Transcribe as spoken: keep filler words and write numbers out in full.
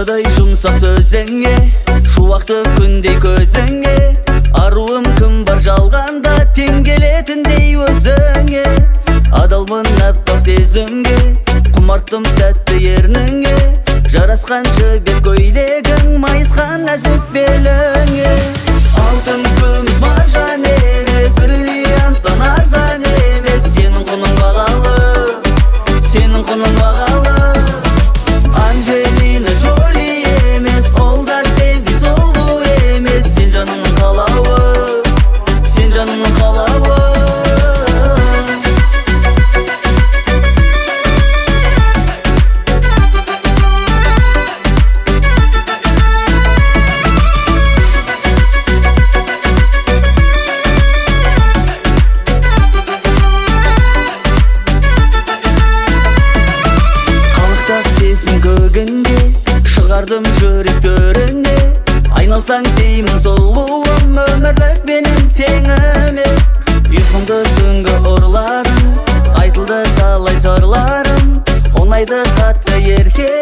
Мынадай жұмсақ сөзіңе, шуақты күндей көзіңе, аруым кім бар жалғанда тең келетіндей өзіңе. Адалмын аппақ сезімге, құмарттым тәтті ерніңе, жарасқан жібек көйлегің, майысқан нәзік беліңе. Алтын күміс маржан емес, бриллианттан арзан емес, сенің құның бағалы, сенің құның бағалы. Анжелина Джоли емес, ол да сендей сұлу емес, сен жанымның қалауы, сен жанымның қалауы. Шығардым жүрек төріне, айналсаң деймін сұлуым, өмірлік менің теңіме. Ұйқымды түнгі ұрладым, айтылды талай сорларым, оңайды қатты ерке.